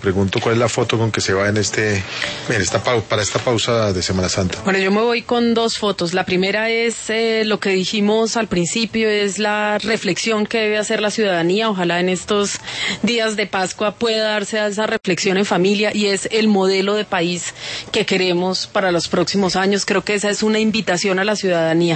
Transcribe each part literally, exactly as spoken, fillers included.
Pregunto cuál es la foto con que se va en este, en esta para esta pausa de Semana Santa. Bueno, yo me voy con dos fotos. La primera es eh, lo que dijimos al principio, es la reflexión que debe hacer la ciudadanía. Ojalá en estos días de Pascua pueda darse a esa reflexión en familia, y es el modelo de país que queremos para los próximos años. Creo que esa es una invitación a la ciudadanía,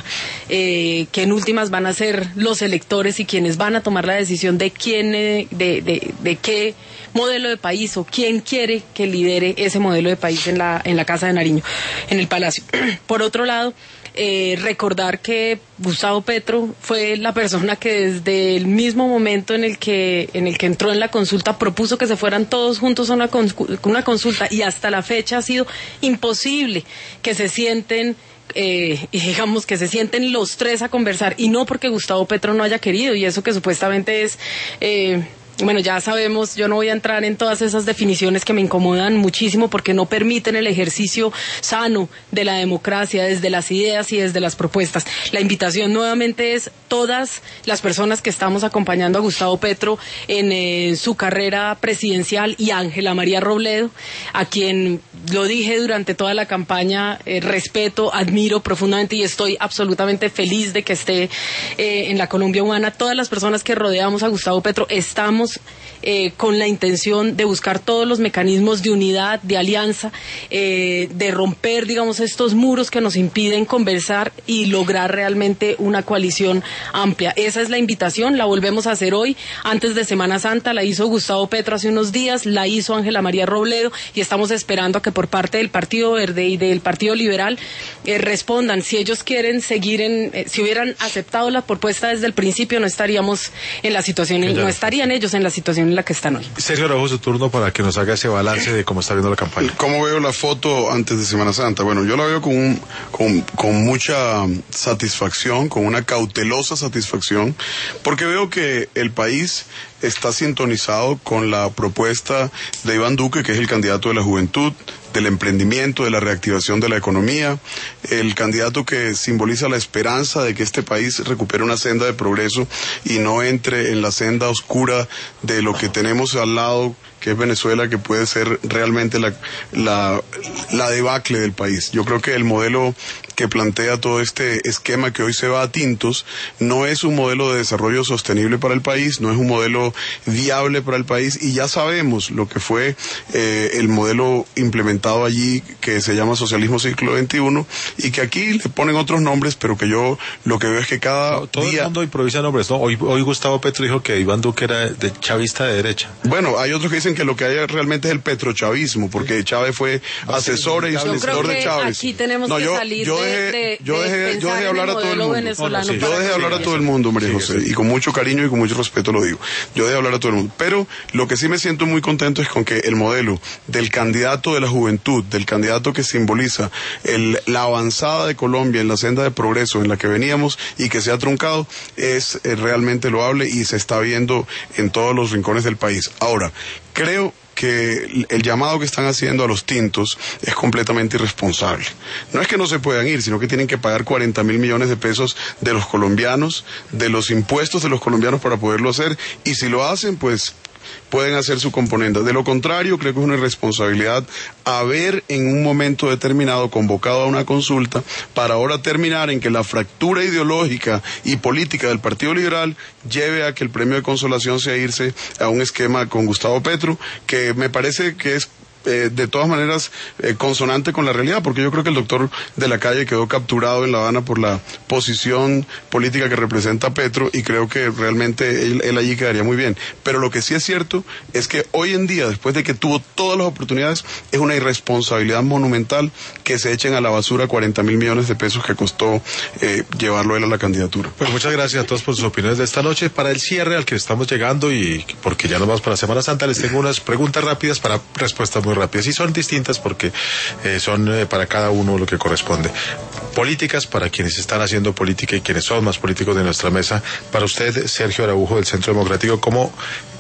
eh, que en últimas van a ser los electores y quienes van a tomar la decisión de quién, eh, de, de, de qué modelo de país o quién quiere que lidere ese modelo de país en la en la Casa de Nariño, en el Palacio. Por otro lado, eh, recordar que Gustavo Petro fue la persona que desde el mismo momento en el que en el que entró en la consulta propuso que se fueran todos juntos a una, una consulta, y hasta la fecha ha sido imposible que se sienten Eh, y digamos que se sienten los tres a conversar, y no porque Gustavo Petro no haya querido, y eso que supuestamente es eh, bueno, ya sabemos, yo no voy a entrar en todas esas definiciones que me incomodan muchísimo porque no permiten el ejercicio sano de la democracia desde las ideas y desde las propuestas. La invitación nuevamente es todas las personas que estamos acompañando a Gustavo Petro en eh, su carrera presidencial, y a Ángela María Robledo, a quien lo dije durante toda la campaña, eh, respeto, admiro profundamente y estoy absolutamente feliz de que esté eh, en la Colombia Humana. Todas las personas que rodeamos a Gustavo Petro estamos Eh, con la intención de buscar todos los mecanismos de unidad, de alianza, eh, de romper, digamos, estos muros que nos impiden conversar y lograr realmente una coalición amplia. Esa es la invitación, la volvemos a hacer hoy, antes de Semana Santa. La hizo Gustavo Petro hace unos días, la hizo Ángela María Robledo, y estamos esperando a que por parte del Partido Verde y del Partido Liberal eh, respondan. Si ellos quieren seguir en, eh, si hubieran aceptado la propuesta desde el principio, no estaríamos en la situación, en, no estarían ellos en la situación en la que están hoy. Sergio Araujo, su turno para que nos haga ese balance de cómo está viendo la campaña. ¿Cómo veo la foto antes de Semana Santa? Bueno, yo la veo con, un, con, con mucha satisfacción, con una cautelosa satisfacción, porque veo que el país está sintonizado con la propuesta de Iván Duque, que es el candidato de la juventud, del emprendimiento, de la reactivación de la economía, el candidato que simboliza la esperanza de que este país recupere una senda de progreso y no entre en la senda oscura de lo que tenemos al lado, que es Venezuela, que puede ser realmente la, la, la debacle del país. Yo creo que el modelo que plantea todo este esquema que hoy se va a tintos no es un modelo de desarrollo sostenible para el país, no es un modelo viable para el país, y ya sabemos lo que fue eh, el modelo implementado allí, que se llama socialismo siglo veintiuno, y que aquí le ponen otros nombres, pero que yo lo que veo es que cada no, todo día... el mundo improvisa nombres, ¿no? Hoy, hoy Gustavo Petro dijo que Iván Duque era de chavista de derecha. Bueno, hay otros que dicen que lo que hay realmente es el petrochavismo, porque Chávez fue asesor e instructor de Chávez. Aquí tenemos no, que yo, salir yo de, dejé, de, yo dejé, de yo dejé hablar a todo el mundo. venezolano. Sí, yo dejé hablar a todo el mundo, María José, y con mucho cariño y con mucho respeto lo digo. Yo dejé hablar a todo el mundo. Pero lo que sí me siento muy contento es con que el modelo del candidato de la juventud, del candidato que simboliza el, la avanzada de Colombia en la senda de progreso en la que veníamos y que se ha truncado, es eh, realmente loable y se está viendo en todos los rincones del país. Ahora, creo que el llamado que están haciendo a los tintos es completamente irresponsable. No es que no se puedan ir, sino que tienen que pagar cuarenta mil millones de pesos de los colombianos, de los impuestos de los colombianos para poderlo hacer, y si lo hacen, pues pueden hacer su componenda. De lo contrario, creo que es una irresponsabilidad haber en un momento determinado convocado a una consulta para ahora terminar en que la fractura ideológica y política del Partido Liberal lleve a que el premio de consolación sea irse a un esquema con Gustavo Petro, que me parece que es Eh, de todas maneras eh, consonante con la realidad, porque yo creo que el doctor de la Calle quedó capturado en La Habana por la posición política que representa Petro, y creo que realmente él, él allí quedaría muy bien. Pero lo que sí es cierto es que hoy en día, después de que tuvo todas las oportunidades, es una irresponsabilidad monumental que se echen a la basura cuarenta mil millones de pesos que costó eh, llevarlo él a la candidatura. Pues muchas gracias a todos por sus opiniones de esta noche. Para el cierre al que estamos llegando, y porque ya nos vamos para Semana Santa, les tengo unas preguntas rápidas para respuestas muy rápidas, y son distintas porque eh, son eh, para cada uno lo que corresponde. Políticas para quienes están haciendo política y quienes son más políticos de nuestra mesa. Para usted, Sergio Araujo, del Centro Democrático, ¿cómo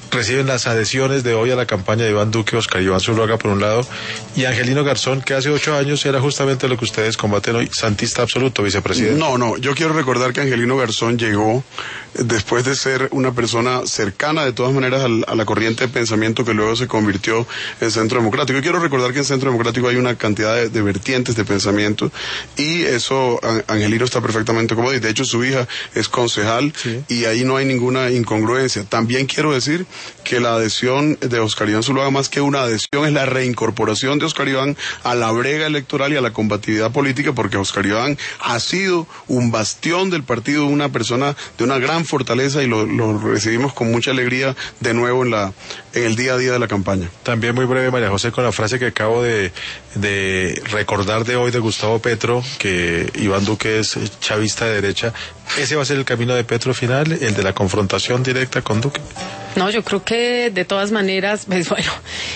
reciben las adhesiones de hoy a la campaña de Iván Duque, Oscar Iván Zuluaga por un lado, y Angelino Garzón, que hace ocho años era justamente lo que ustedes combaten hoy, santista absoluto, vicepresidente. No, no, yo quiero recordar que Angelino Garzón llegó después de ser una persona cercana de todas maneras al, a la corriente de pensamiento que luego se convirtió en Centro Democrático. Yo quiero recordar que en Centro Democrático hay una cantidad de, de vertientes de pensamiento y eso Angelino está perfectamente cómodo y de hecho su hija es concejal, sí, y ahí no hay ninguna incongruencia. También quiero decir que la adhesión de Oscar Iván Zuluaga, más que una adhesión, es la reincorporación de Oscar Iván a la brega electoral y a la combatividad política, porque Oscar Iván ha sido un bastión del partido, una persona de una gran fortaleza y lo, lo recibimos con mucha alegría de nuevo en la en el día a día de la campaña. También muy breve, María José, con la frase que acabo de, de recordar de hoy de Gustavo Petro, que Iván Duque es chavista de derecha. ¿Ese va a ser el camino de Petro final, el de la confrontación directa con Duque? No, yo creo que de todas maneras, pues bueno,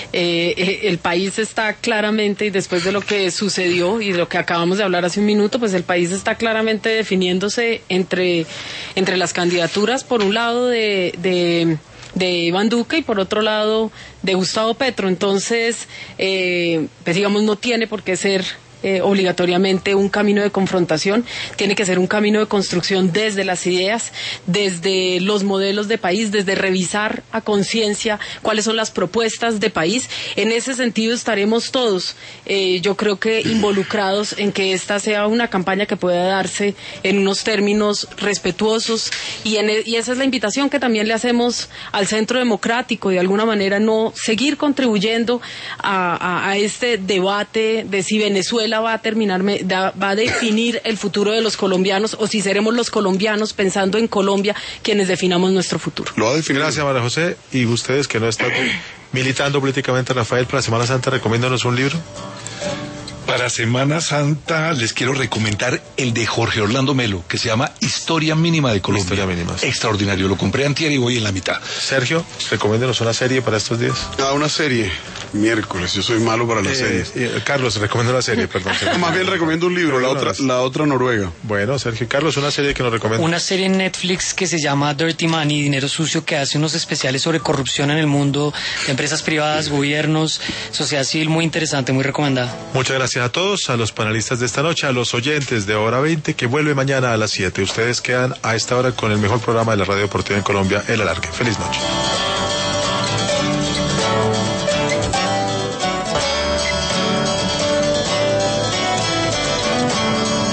eh, el país está claramente, y después de lo que sucedió y de lo que acabamos de hablar hace un minuto, pues el país está claramente definiéndose entre, entre las candidaturas, por un lado de, de, de Iván Duque y por otro lado de Gustavo Petro. Entonces, eh, pues digamos, no tiene por qué ser Eh, obligatoriamente un camino de confrontación, tiene que ser un camino de construcción desde las ideas, desde los modelos de país, desde revisar a conciencia cuáles son las propuestas de país. En ese sentido estaremos todos, eh, yo creo que involucrados en que esta sea una campaña que pueda darse en unos términos respetuosos y, en el, y esa es la invitación que también le hacemos al Centro Democrático, de alguna manera no seguir contribuyendo a, a, a este debate de si Venezuela va a terminar, va a definir el futuro de los colombianos o si seremos los colombianos pensando en Colombia quienes definamos nuestro futuro. Lo va a definir. Gracias, María José. Y ustedes que no están militando políticamente, Rafael, para Semana Santa, recomiéndanos un libro. Para Semana Santa les quiero recomendar el de Jorge Orlando Melo, que se llama Historia Mínima de Colombia. Historia Mínima. Sí. Extraordinario, lo compré antier y voy en la mitad. Sergio, recomiéndenos una serie para estos días. Ah, una serie. Miércoles, yo soy malo para las eh, series. Eh, Carlos, recomiendo una serie, perdón. Más bien recomiendo un libro, la otra, la otra Noruega. Bueno, Sergio, Carlos, una serie que nos recomienda. Una serie en Netflix que se llama Dirty Money, Dinero Sucio, que hace unos especiales sobre corrupción en el mundo, de empresas privadas, sí, gobiernos, sociedad civil, muy interesante, muy recomendada. Muchas gracias a todos, a los panelistas de esta noche, a los oyentes de Hora veinte, que vuelve mañana a las siete. Ustedes quedan a esta hora con el mejor programa de la radio deportiva en Colombia, El Alargue. Feliz noche.